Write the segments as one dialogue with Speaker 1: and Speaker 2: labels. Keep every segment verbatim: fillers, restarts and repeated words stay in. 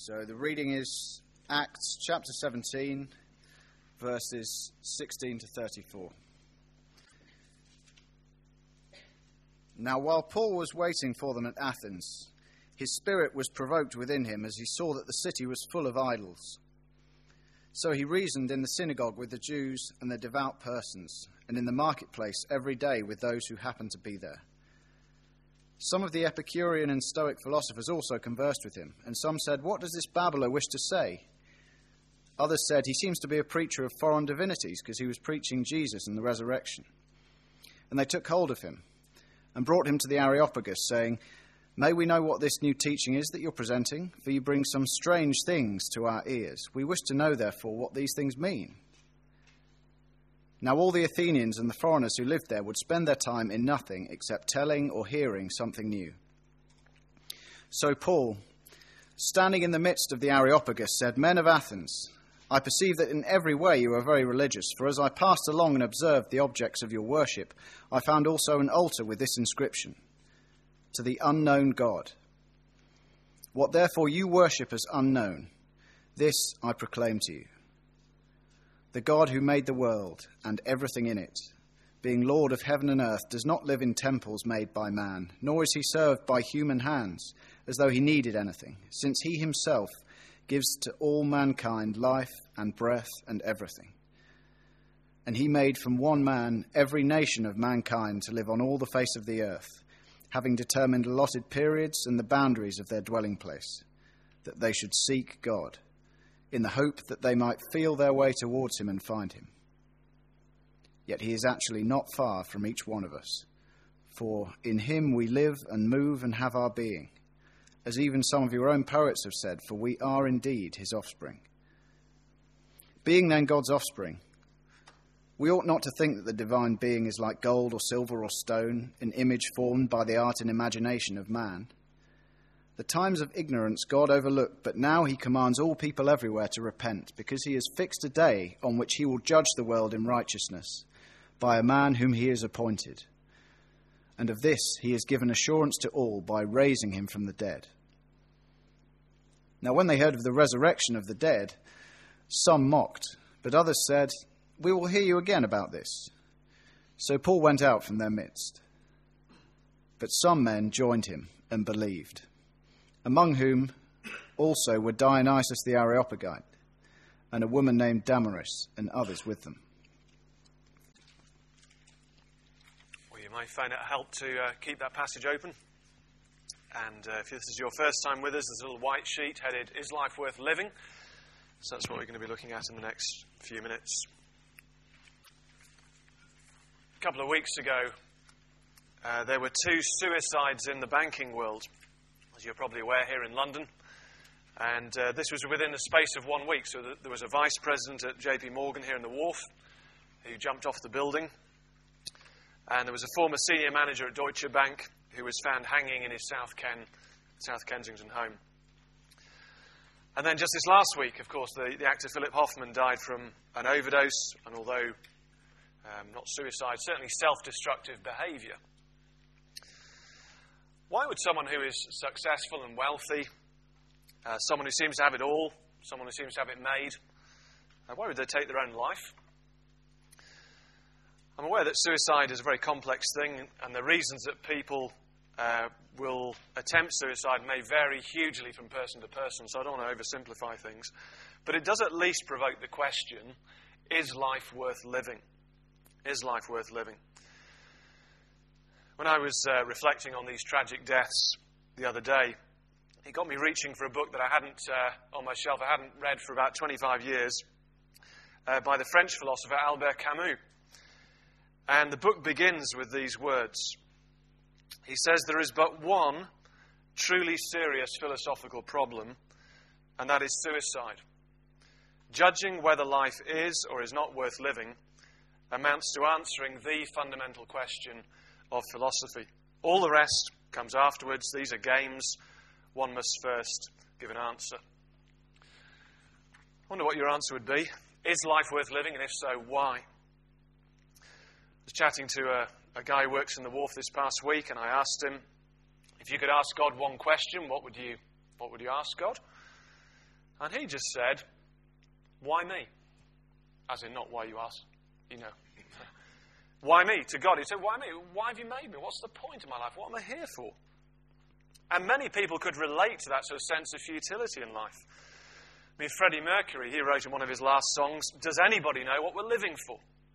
Speaker 1: So the reading is Acts chapter seventeen, verses sixteen to thirty-four. Now while Paul was waiting for them at Athens, his spirit was provoked within him as he saw that the city was full of idols. So he reasoned in the synagogue with the Jews and the devout persons, and in the marketplace every day with those who happened to be there. Some of the Epicurean and Stoic philosophers also conversed with him, and some said, "What does this babbler wish to say?" Others said, "He seems to be a preacher of foreign divinities, because he was preaching Jesus and the resurrection." And they took hold of him and brought him to the Areopagus, saying, "May we know what this new teaching is that you're presenting? For you bring some strange things to our ears. We wish to know, therefore, what these things mean." Now all the Athenians and the foreigners who lived there would spend their time in nothing except telling or hearing something new. So Paul, standing in the midst of the Areopagus, said, "Men of Athens, I perceive that in every way you are very religious, for as I passed along and observed the objects of your worship, I found also an altar with this inscription, 'To the unknown God.' What therefore you worship as unknown, this I proclaim to you. The God who made the world and everything in it, being Lord of heaven and earth, does not live in temples made by man, nor is he served by human hands, as though he needed anything, since he himself gives to all mankind life and breath and everything. And he made from one man every nation of mankind to live on all the face of the earth, having determined allotted periods and the boundaries of their dwelling place, that they should seek God, in the hope that they might feel their way towards him and find him. Yet he is actually not far from each one of us, for in him we live and move and have our being, as even some of your own poets have said, for we are indeed his offspring. Being then God's offspring, we ought not to think that the divine being is like gold or silver or stone, an image formed by the art and imagination of man. The times of ignorance God overlooked, but now he commands all people everywhere to repent, because he has fixed a day on which he will judge the world in righteousness by a man whom he has appointed. And of this he has given assurance to all by raising him from the dead." Now when they heard of the resurrection of the dead, some mocked, but others said, "We will hear you again about this." So Paul went out from their midst. But some men joined him and believed, among whom also were Dionysius the Areopagite, and a woman named Damaris, and others with them.
Speaker 2: Well, you may find it a help to uh, keep that passage open. And uh, if this is your first time with us, there's a little white sheet headed, "Is Life Worth Living?" So that's what we're going to be looking at in the next few minutes. A couple of weeks ago, uh, there were two suicides in the banking world, as you're probably aware, here in London. And uh, this was within the space of one week. So th- there was a vice president at J P Morgan here in the Wharf who jumped off the building. And there was a former senior manager at Deutsche Bank who was found hanging in his South Ken, South Kensington home. And then just this last week, of course, the, the actor Philip Hoffman died from an overdose, and although um, not suicide, certainly self-destructive behaviour. Why would someone who is successful and wealthy, uh, someone who seems to have it all, someone who seems to have it made, uh, why would they take their own life? I'm aware that suicide is a very complex thing, and the reasons that people uh, will attempt suicide may vary hugely from person to person, so I don't want to oversimplify things. But it does at least provoke the question, is life worth living? Is life worth living? When I was uh, reflecting on these tragic deaths the other day, it got me reaching for a book that I hadn't, uh, on my shelf, I hadn't read for about twenty-five years, uh, by the French philosopher Albert Camus. And the book begins with these words. He says, "There is but one truly serious philosophical problem, and that is suicide. Judging whether life is or is not worth living amounts to answering the fundamental question of philosophy. All the rest comes afterwards. These are games. One must first give an answer." I wonder what your answer would be. Is life worth living? And if so, why? I was chatting to a, a guy who works in the Wharf this past week, and I asked him, if you could ask God one question, what would you, what would you ask God? And he just said, why me? As in, not why you ask, you know. Why me? To God. He said, why me? Why have you made me? What's the point of my life? What am I here for? And many people could relate to that sort of sense of futility in life. I mean, Freddie Mercury, he wrote in one of his last songs, does anybody know what we're living for?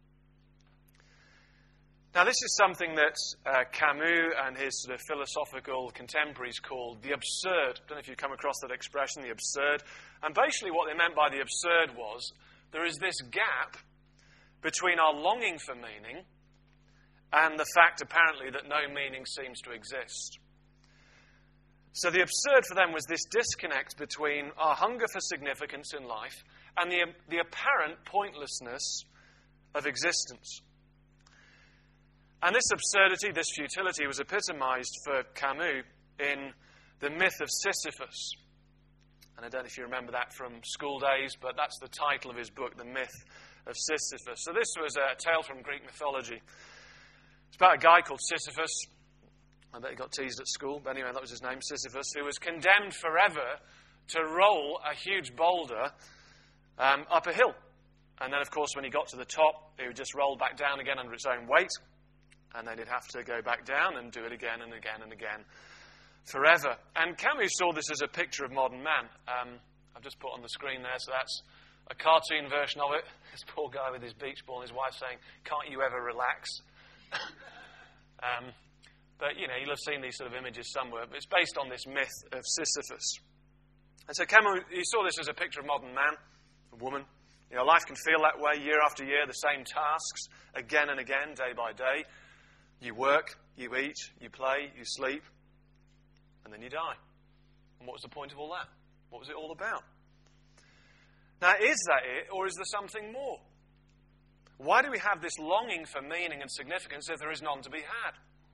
Speaker 2: Now, this is something that uh, Camus and his sort of philosophical contemporaries called the absurd. I don't know if you've come across that expression, the absurd. And basically what they meant by the absurd was there is this gap between our longing for meaning and the fact, apparently, that no meaning seems to exist. So the absurd for them was this disconnect between our hunger for significance in life and the, the apparent pointlessness of existence. And this absurdity, this futility, was epitomized for Camus in the myth of Sisyphus. And I don't know if you remember that from school days, but that's the title of his book, The Myth of Sisyphus. So this was a tale from Greek mythology. It's about a guy called Sisyphus. I bet he got teased at school, but anyway, that was his name, Sisyphus, who was condemned forever to roll a huge boulder um, up a hill. And then, of course, when he got to the top, he would just roll back down again under its own weight. And then he'd have to go back down and do it again and again and again forever. And Camus saw this as a picture of modern man. Um, I've just put on the screen there, so that's a cartoon version of it. This poor guy with his beach ball and his wife saying, can't you ever relax? um, but, you know, you'll have seen these sort of images somewhere. But it's based on this myth of Sisyphus. And so Camus, he saw this as a picture of modern man, a woman. You know, life can feel that way year after year, the same tasks, again and again, day by day. You work, you eat, you play, you sleep, and then you die. And what was the point of all that? What was it all about? Now, is that it, or is there something more? Why do we have this longing for meaning and significance if there is none to be had?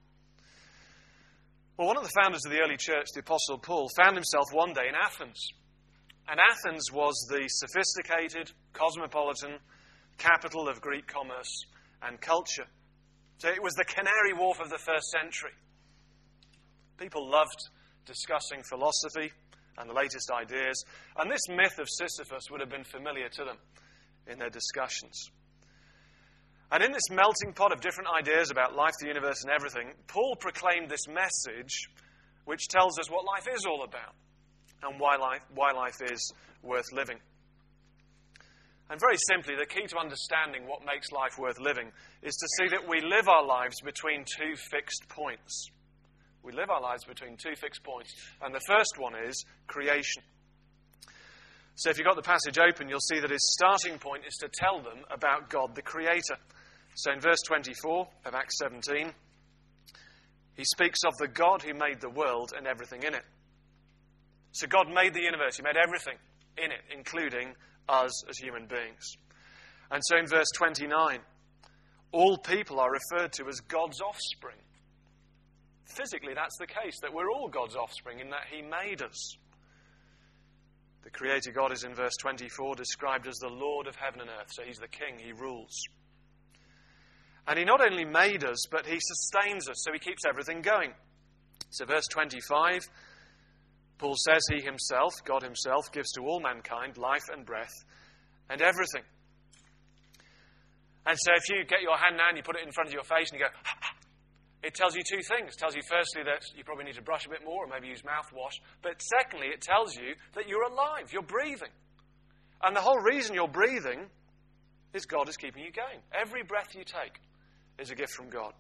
Speaker 2: Well, one of the founders of the early church, the Apostle Paul, found himself one day in Athens. And Athens was the sophisticated, cosmopolitan capital of Greek commerce and culture. So it was the Canary Wharf of the first century. People loved discussing philosophy and the latest ideas. And this myth of Sisyphus would have been familiar to them in their discussions. And in this melting pot of different ideas about life, the universe, and everything, Paul proclaimed this message which tells us what life is all about and why life, why life is worth living. And very simply, the key to understanding what makes life worth living is to see that we live our lives between two fixed points. We live our lives between two fixed points. And the first one is creation. So if you've got the passage open, you'll see that his starting point is to tell them about God the Creator. So in verse twenty-four of Acts seventeen, he speaks of the God who made the world and everything in it. So God made the universe. He made everything in it, including us as human beings. And so in verse twenty-nine, all people are referred to as God's offspring. Physically, that's the case, that we're all God's offspring in that he made us. The Creator God is in verse twenty-four described as the Lord of heaven and earth. So he's the king, he rules. And he not only made us, but he sustains us, so he keeps everything going. So verse twenty-five, Paul says he himself, God himself, gives to all mankind life and breath and everything. And so if you get your hand now and you put it in front of your face and you go, it tells you two things. It tells you firstly that you probably need to brush a bit more or maybe use mouthwash. But secondly, it tells you that you're alive, you're breathing. And the whole reason you're breathing is God is keeping you going. Every breath you take is a gift from God.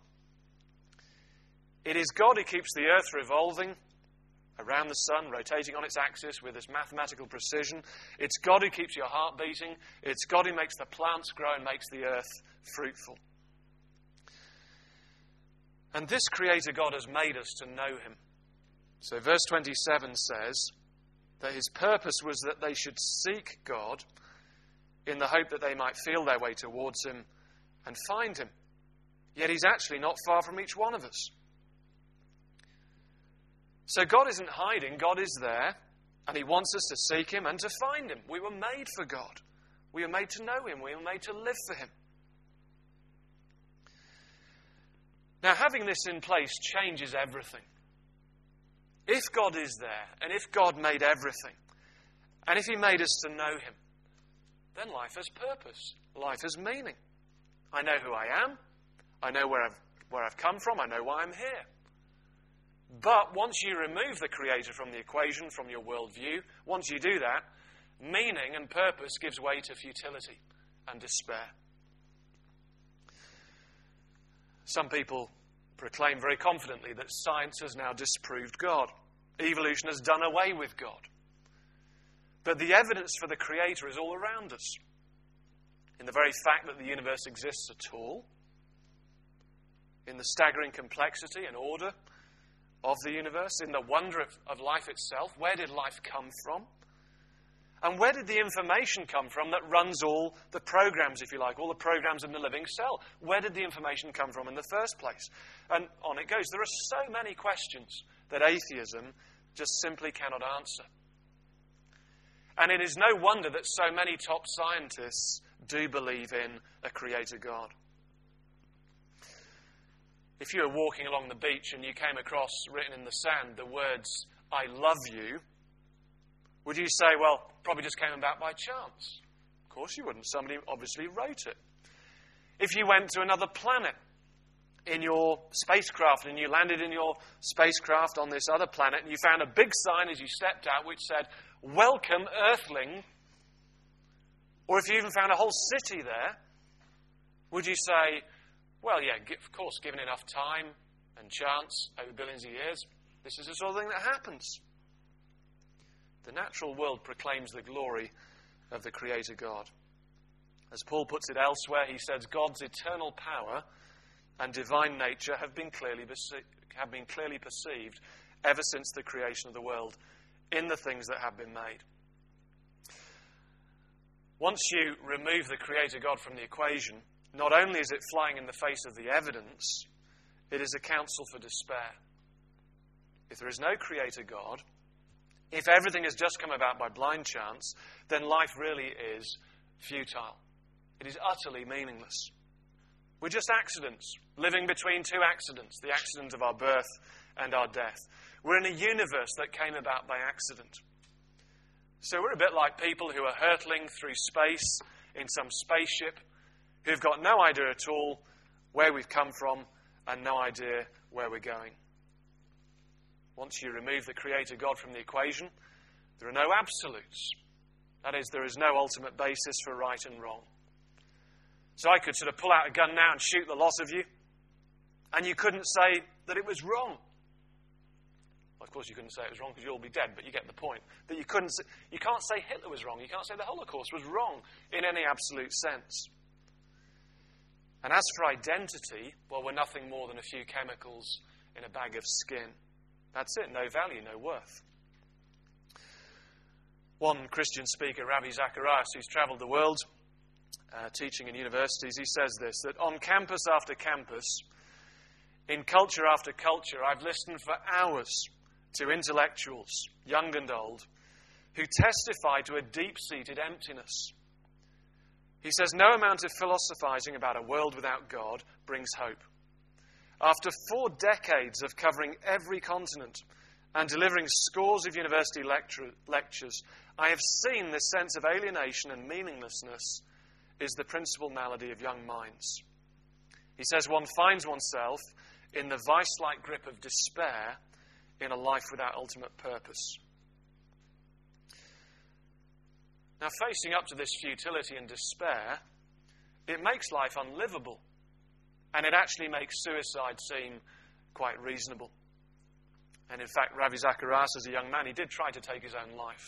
Speaker 2: It is God who keeps the earth revolving around the sun, rotating on its axis with this mathematical precision. It's God who keeps your heart beating. It's God who makes the plants grow and makes the earth fruitful. And this Creator God has made us to know him. So verse twenty-seven says that his purpose was that they should seek God in the hope that they might feel their way towards him and find him. Yet he's actually not far from each one of us. So God isn't hiding, God is there, and he wants us to seek him and to find him. We were made for God. We were made to know him. We were made to live for him. Now, having this in place changes everything. If God is there, and if God made everything, And if he made us to know him, then life has purpose. Life has meaning. I know who I am. I know where I've, where I've come from. I know why I'm here. But once you remove the Creator from the equation, from your worldview, once you do that, meaning and purpose gives way to futility and despair. Some people proclaim very confidently that science has now disproved God. Evolution has done away with God. But the evidence for the Creator is all around us. In the very fact that the universe exists at all, in the staggering complexity and order of the universe, in the wonder of, of life itself. Where did life come from? And where did the information come from that runs all the programs, if you like, all the programs in the living cell? Where did the information come from in the first place? And on it goes. There are so many questions that atheism just simply cannot answer. And it is no wonder that so many top scientists do believe in a creator God. If you were walking along the beach and you came across, written in the sand, the words, "I love you," would you say, well, probably just came about by chance? Of course you wouldn't. Somebody obviously wrote it. If you went to another planet in your spacecraft and you landed in your spacecraft on this other planet and you found a big sign as you stepped out which said, "Welcome, Earthling," or if you even found a whole city there, would you say, well, yeah, of course, given enough time and chance over billions of years, this is the sort of thing that happens? The natural world proclaims the glory of the Creator God. As Paul puts it elsewhere, he says, God's eternal power and divine nature have been clearly perce- have been clearly perceived ever since the creation of the world in the things that have been made. Once you remove the Creator God from the equation, not only is it flying in the face of the evidence, it is a counsel for despair. If there is no Creator God, if everything has just come about by blind chance, then life really is futile. It is utterly meaningless. We're just accidents, living between two accidents, the accident of our birth and our death. We're in a universe that came about by accident. So we're a bit like people who are hurtling through space in some spaceship, who've got no idea at all where we've come from and no idea where we're going. Once you remove the Creator God from the equation, there are no absolutes. That is, there is no ultimate basis for right and wrong. So I could sort of pull out a gun now and shoot the lot of you, and you couldn't say that it was wrong. Well, of course you couldn't say it was wrong because you'll all be dead, but you get the point. That you couldn't say, you can't say Hitler was wrong. You can't say the Holocaust was wrong in any absolute sense. And as for identity, well, we're nothing more than a few chemicals in a bag of skin. That's it, no value, no worth. One Christian speaker, Ravi Zacharias, who's travelled the world uh, teaching in universities, he says this, that on campus after campus, in culture after culture, I've listened for hours to intellectuals, young and old, who testify to a deep-seated emptiness. He says, no amount of philosophizing about a world without God brings hope. After four decades of covering every continent and delivering scores of university lecture, lectures, I have seen this sense of alienation and meaninglessness is the principal malady of young minds. He says one finds oneself in the vice-like grip of despair in a life without ultimate purpose. Now, facing up to this futility and despair, it makes life unlivable. And it actually makes suicide seem quite reasonable. And in fact, Ravi Zacharias, as a young man, he did try to take his own life.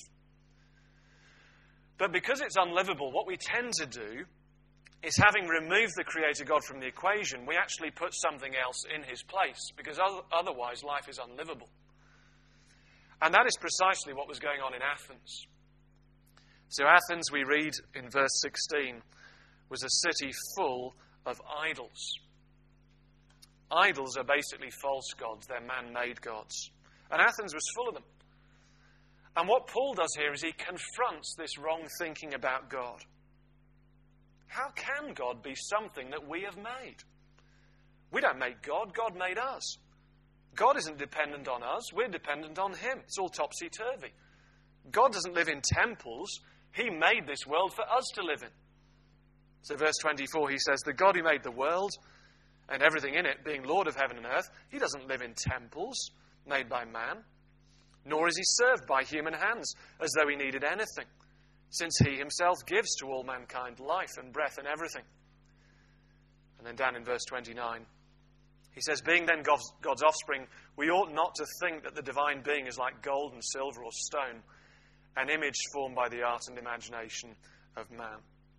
Speaker 2: But because it's unlivable, what we tend to do is, having removed the Creator God from the equation, we actually put something else in his place, because otherwise life is unlivable. And that is precisely what was going on in Athens. So Athens, we read in verse sixteen, was a city full of idols. Idols are basically false gods. They're man-made gods. And Athens was full of them. And what Paul does here is he confronts this wrong thinking about God. How can God be something that we have made? We don't make God. God made us. God isn't dependent on us. We're dependent on him. It's all topsy-turvy. God doesn't live in temples. He made this world for us to live in. So verse twenty-four, he says, the God who made the world and everything in it, being Lord of heaven and earth, he doesn't live in temples made by man, nor is he served by human hands as though he needed anything, since he himself gives to all mankind life and breath and everything. And then down in verse twenty-nine, he says, being then God's, God's offspring, we ought not to think that the divine being is like gold and silver or stone, an image formed by the art and imagination of man.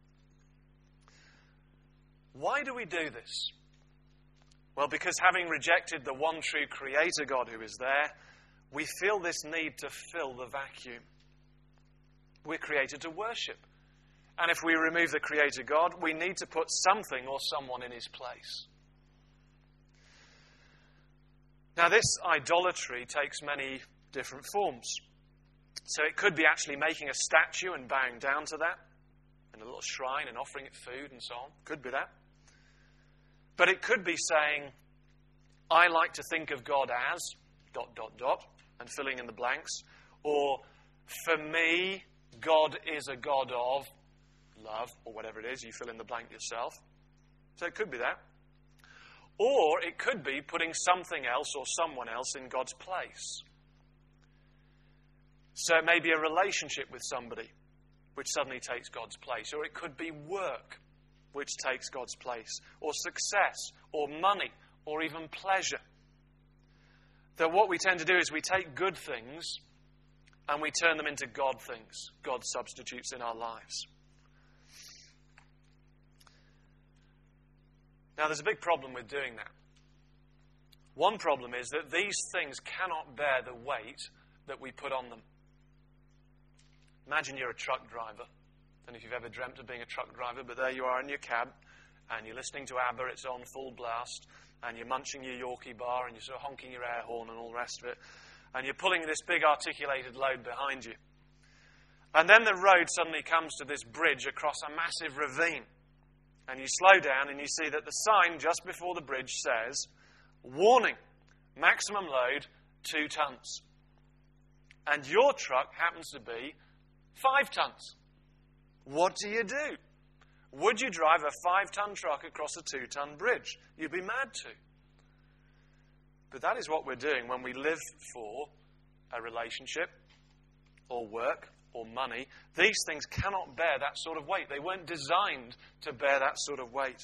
Speaker 2: Why do we do this? Well, because having rejected the one true Creator God who is there, we feel this need to fill the vacuum. We're created to worship. And if we remove the Creator God, we need to put something or someone in his place. Now, this idolatry takes many different forms. So it could be actually making a statue and bowing down to that, in a little shrine and offering it food and so on. Could be that. But it could be saying, I like to think of God as, dot, dot, dot, and filling in the blanks. Or, for me, God is a God of love, or whatever it is. You fill in the blank yourself. So it could be that. Or it could be putting something else or someone else in God's place. So it may be a relationship with somebody, which suddenly takes God's place. Or it could be work, which takes God's place. Or success, or money, or even pleasure. That what we tend to do is we take good things and we turn them into God things, God substitutes in our lives. Now, there's a big problem with doing that. One problem is that these things cannot bear the weight that we put on them. Imagine you're a truck driver. I don't know if you've ever dreamt of being a truck driver, but there you are in your cab, and you're listening to ABBA, it's on full blast, and you're munching your Yorkie bar, and you're sort of honking your air horn and all the rest of it, and you're pulling this big articulated load behind you. And then the road suddenly comes to this bridge across a massive ravine. And you slow down and you see that the sign just before the bridge says, warning, maximum load, two tons. And your truck happens to be five tons. What do you do? Would you drive a five-ton truck across a two-ton bridge? You'd be mad to. But that is what we're doing when we live for a relationship or work or money. These things cannot bear that sort of weight. They weren't designed to bear that sort of weight.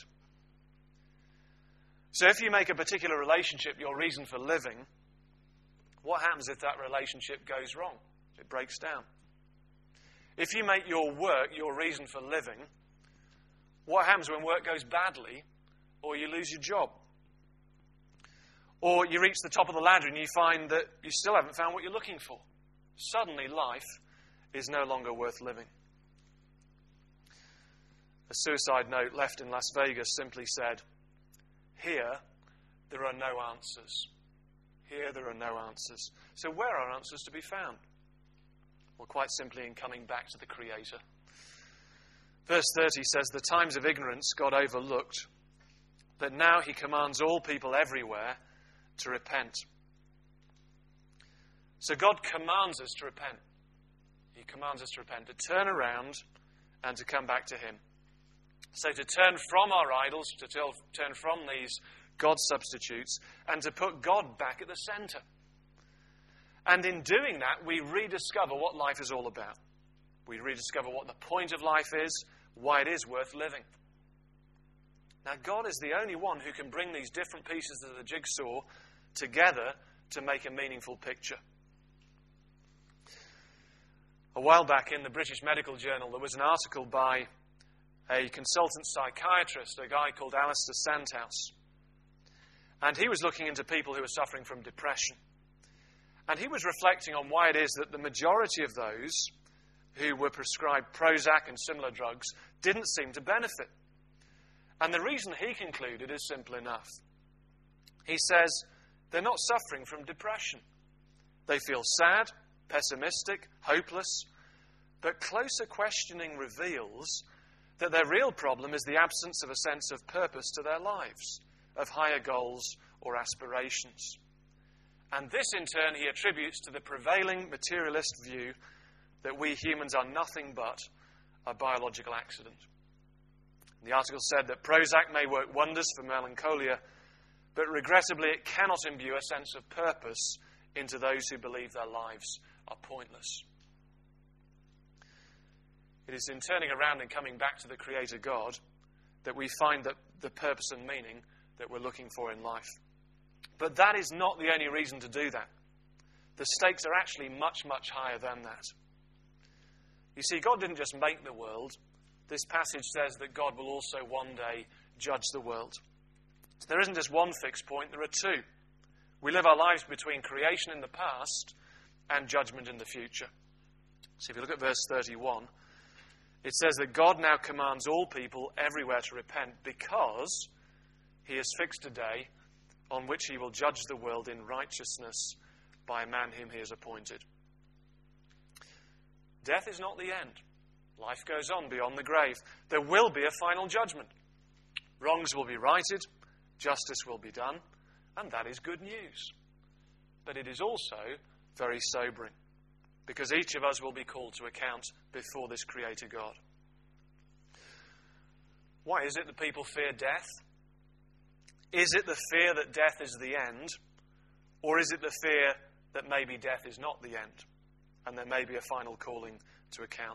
Speaker 2: So if you make a particular relationship your reason for living, what happens if that relationship goes wrong? It breaks down. If you make your work your reason for living, what happens when work goes badly or you lose your job? Or you reach the top of the ladder and you find that you still haven't found what you're looking for. Suddenly life is no longer worth living. A suicide note left in Las Vegas simply said, here there are no answers. Here there are no answers. So where are answers to be found? Well, quite simply in coming back to the Creator. Verse thirty says, the times of ignorance God overlooked, but now he commands all people everywhere to repent. So God commands us to repent. He commands us to repent, to turn around and to come back to him. So to turn from our idols, to turn from these God substitutes, and to put God back at the center. And in doing that, we rediscover what life is all about. We rediscover what the point of life is, why it is worth living. Now, God is the only one who can bring these different pieces of the jigsaw together to make a meaningful picture. A while back in the British Medical Journal, there was an article by a consultant psychiatrist, a guy called Alistair Sandhouse. And he was looking into people who were suffering from depression. And he was reflecting on why it is that the majority of those who were prescribed Prozac and similar drugs didn't seem to benefit. And the reason he concluded is simple enough. He says they're not suffering from depression. They feel sad, pessimistic, hopeless, but closer questioning reveals that their real problem is the absence of a sense of purpose to their lives, of higher goals or aspirations. And this, in turn, he attributes to the prevailing materialist view that we humans are nothing but a biological accident. The article said that Prozac may work wonders for melancholia, but regrettably it cannot imbue a sense of purpose into those who believe their lives are pointless. It is in turning around and coming back to the Creator God that we find that the purpose and meaning that we're looking for in life. But that is not the only reason to do that. The stakes are actually much, much higher than that. You see, God didn't just make the world. This passage says that God will also one day judge the world. So there isn't just one fixed point, there are two. We live our lives between creation in the past and judgment in the future. So if you look at verse thirty-one, it says that God now commands all people everywhere to repent because he has fixed a day on which he will judge the world in righteousness by a man whom he has appointed. Death is not the end. Life goes on beyond the grave. There will be a final judgment. Wrongs will be righted, justice will be done, and that is good news. But it is also very sobering, because each of us will be called to account before this Creator God. Why is it that people fear death? Is it the fear that death is the end, or is it the fear that maybe death is not the end, and there may be a final calling to account?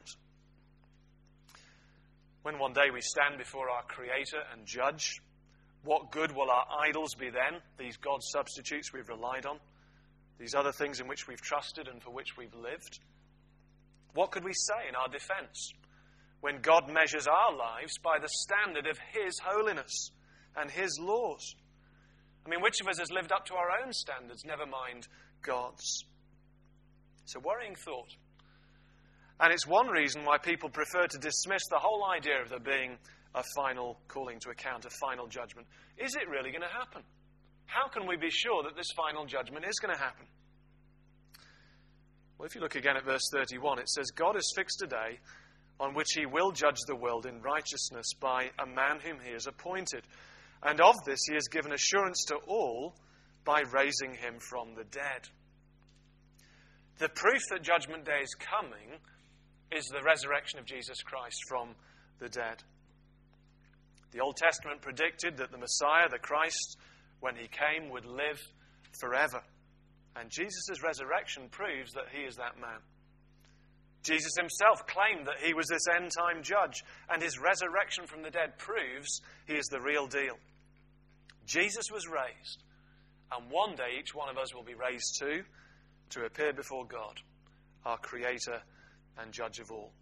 Speaker 2: When one day we stand before our Creator and judge, what good will our idols be then, these God substitutes we've relied on, these other things in which we've trusted and for which we've lived? What could we say in our defense when God measures our lives by the standard of His holiness and His laws? I mean, which of us has lived up to our own standards, never mind God's? It's a worrying thought. And it's one reason why people prefer to dismiss the whole idea of there being a final calling to account, a final judgment. Is it really going to happen? How can we be sure that this final judgment is going to happen? Well, if you look again at verse thirty-one, it says, God has fixed a day on which he will judge the world in righteousness by a man whom he has appointed. And of this he has given assurance to all by raising him from the dead. The proof that Judgment Day is coming is the resurrection of Jesus Christ from the dead. The Old Testament predicted that the Messiah, the Christ, when he came, would live forever. And Jesus' resurrection proves that he is that man. Jesus himself claimed that he was this end-time judge, and his resurrection from the dead proves he is the real deal. Jesus was raised, and one day each one of us will be raised too, to appear before God, our Creator and Judge of all.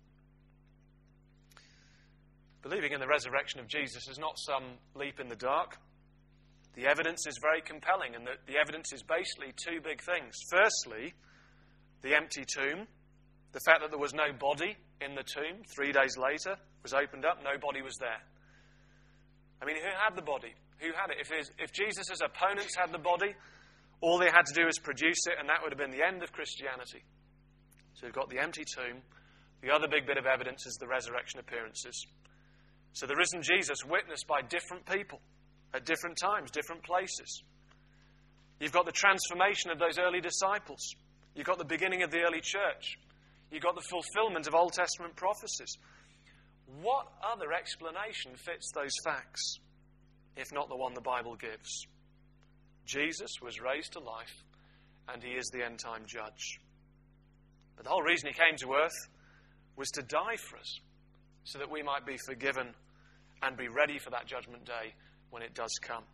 Speaker 2: Believing in the resurrection of Jesus is not some leap in the dark. The evidence is very compelling, and the, the evidence is basically two big things. Firstly, the empty tomb. The fact that there was no body in the tomb three days later was opened up, no body was there. I mean, who had the body? Who had it? If, his, if Jesus' opponents had the body, all they had to do was produce it, and that would have been the end of Christianity. So we've got the empty tomb. The other big bit of evidence is the resurrection appearances. So the risen Jesus witnessed by different people at different times, different places. You've got the transformation of those early disciples. You've got the beginning of the early church. You've got the fulfillment of Old Testament prophecies. What other explanation fits those facts, if not the one the Bible gives? Jesus was raised to life, and he is the end-time judge. But the whole reason he came to earth was to die for us, so that we might be forgiven and be ready for that judgment day when it does come.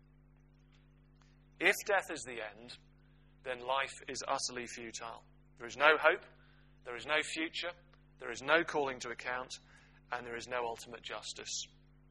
Speaker 2: If death is the end, then life is utterly futile. There is no hope, there is no future, there is no calling to account, and there is no ultimate justice.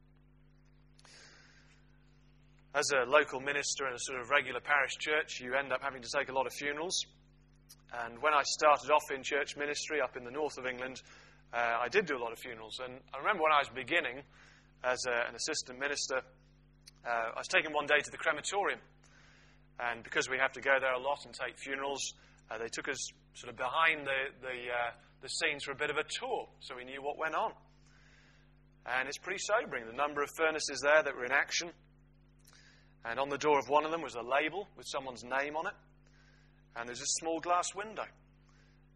Speaker 2: As a local minister in a sort of regular parish church, you end up having to take a lot of funerals. And when I started off in church ministry up in the north of England, uh, I did do a lot of funerals. And I remember when I was beginning as a, an assistant minister, uh, I was taken one day to the crematorium. And because we have to go there a lot and take funerals, uh, they took us sort of behind the, the, uh, the scenes for a bit of a tour, so we knew what went on. And it's pretty sobering, the number of furnaces there that were in action. And on the door of one of them was a label with someone's name on it. And there's a small glass window.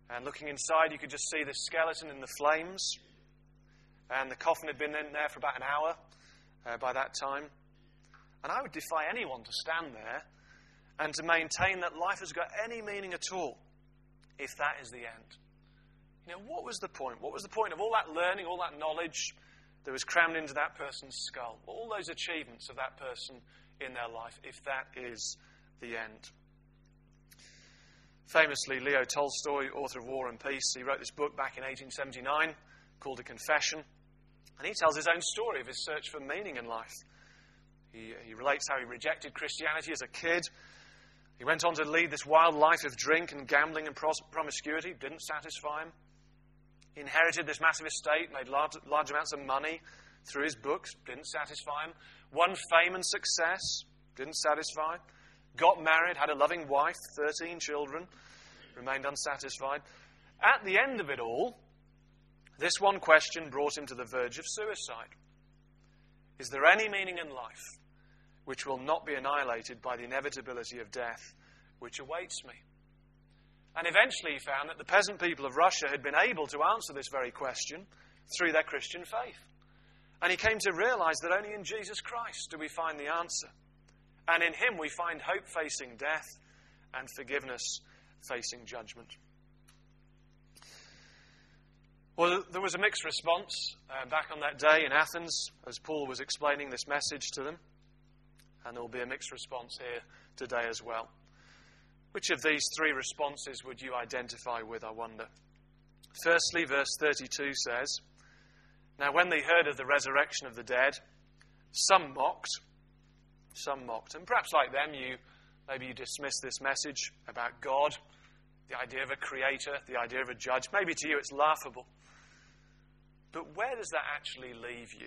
Speaker 2: And looking inside, you could just see the skeleton in the flames. And the coffin had been in there for about an hour uh, by that time. And I would defy anyone to stand there and to maintain that life has got any meaning at all if that is the end. You know, what was the point? What was the point of all that learning, all that knowledge that was crammed into that person's skull? All those achievements of that person in their life, if that is the end. Famously, Leo Tolstoy, author of War and Peace, he wrote this book back in eighteen seventy-nine called A Confession. And he tells his own story of his search for meaning in life. He, he relates how he rejected Christianity as a kid. He went on to lead this wild life of drink and gambling and pros- promiscuity. Didn't satisfy him. He inherited this massive estate, made large, large amounts of money through his books. Didn't satisfy him. Won fame and success. Didn't satisfy. Got married, had a loving wife, thirteen children. Remained unsatisfied. At the end of it all, this one question brought him to the verge of suicide. Is there any meaning in life which will not be annihilated by the inevitability of death which awaits me? And eventually he found that the peasant people of Russia had been able to answer this very question through their Christian faith. And he came to realize that only in Jesus Christ do we find the answer. And in him we find hope facing death and forgiveness facing judgment. Well, there was a mixed response uh, back on that day in Athens as Paul was explaining this message to them. And there will be a mixed response here today as well. Which of these three responses would you identify with, I wonder? Firstly, verse thirty-two says, "Now when they heard of the resurrection of the dead, some mocked." Some mocked. And perhaps like them, you maybe you dismiss this message about God, the idea of a creator, the idea of a judge. Maybe to you it's laughable. But where does that actually leave you?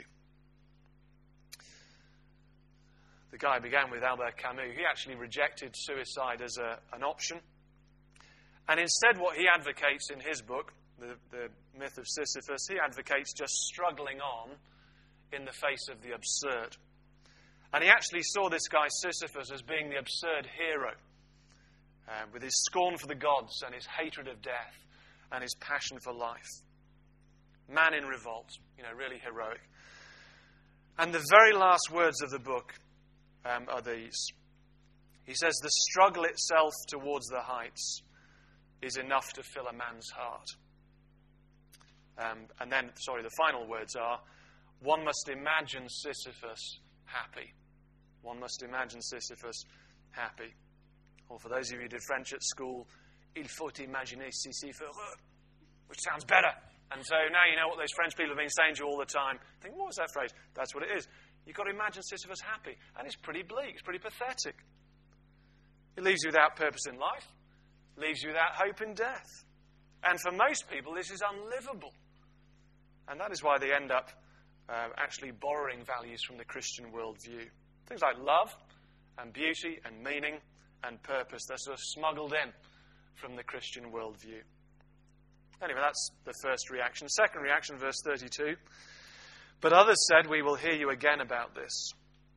Speaker 2: The guy began with Albert Camus. He actually rejected suicide as a, an option. And instead what he advocates in his book, the, the Myth of Sisyphus, he advocates just struggling on in the face of the absurd. And he actually saw this guy Sisyphus as being the absurd hero, uh, with his scorn for the gods and his hatred of death and his passion for life. Man in revolt, you know, really heroic. And the very last words of the book um, are these. He says, "The struggle itself towards the heights is enough to fill a man's heart." Um, and then, sorry, the final words are, "One must imagine Sisyphus happy." One must imagine Sisyphus happy. Or for those of you who did French at school, "Il faut imaginer Sisyphe heureux," which sounds better. And so now you know what those French people have been saying to you all the time. Think, what was that phrase? That's what it is. You've got to imagine Sisyphus happy. And it's pretty bleak. It's pretty pathetic. It leaves you without purpose in life. Leaves you without hope in death. And for most people, this is unlivable. And that is why they end up uh, actually borrowing values from the Christian worldview. Things like love and beauty and meaning and purpose. They're sort of smuggled in from the Christian worldview. Anyway, that's the first reaction. Second reaction, verse thirty-two. "But others said, 'We will hear you again about this.'"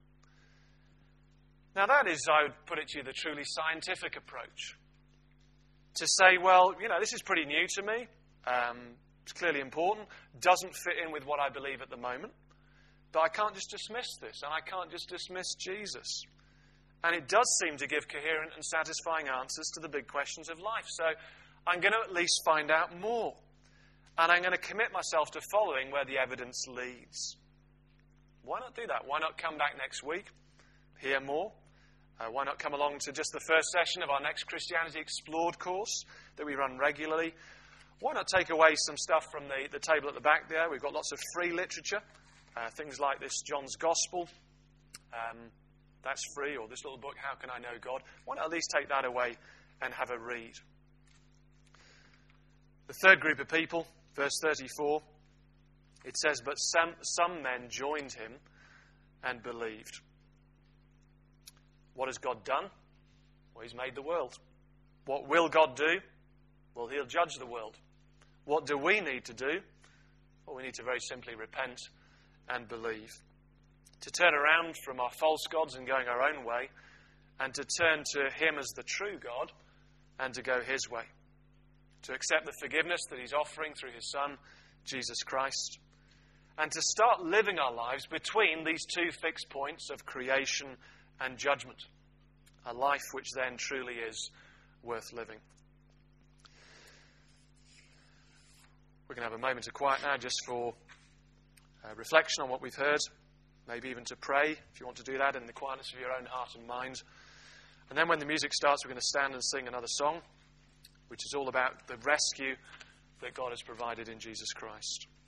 Speaker 2: Now that is, I would put it to you, the truly scientific approach. To say, well, you know, this is pretty new to me. Um, it's clearly important. Doesn't fit in with what I believe at the moment. But I can't just dismiss this, and I can't just dismiss Jesus. And it does seem to give coherent and satisfying answers to the big questions of life. So I'm going to at least find out more. And I'm going to commit myself to following where the evidence leads. Why not do that? Why not come back next week, hear more? Uh, why not come along to just the first session of our next Christianity Explored course that we run regularly? Why not take away some stuff from the, the table at the back there? We've got lots of free literature. Uh, things like this John's Gospel. Um, that's free. Or this little book, How Can I Know God? Why not at least take that away and have a read? The third group of people, verse thirty-four, it says, "But some, some men joined him and believed." What has God done? Well, he's made the world. What will God do? Well, he'll judge the world. What do we need to do? Well, we need to very simply repent and believe. To turn around from our false gods and going our own way, and to turn to him as the true God and to go his way. to accept the forgiveness that he's offering through his Son, Jesus Christ, and to start living our lives between these two fixed points of creation and judgment. A life which then truly is worth living. We're going to have a moment of quiet now just for uh, reflection on what we've heard. Maybe even to pray, if you want to do that in the quietness of your own heart and mind. And then when the music starts, we're going to stand and sing another song, which is all about the rescue that God has provided in Jesus Christ.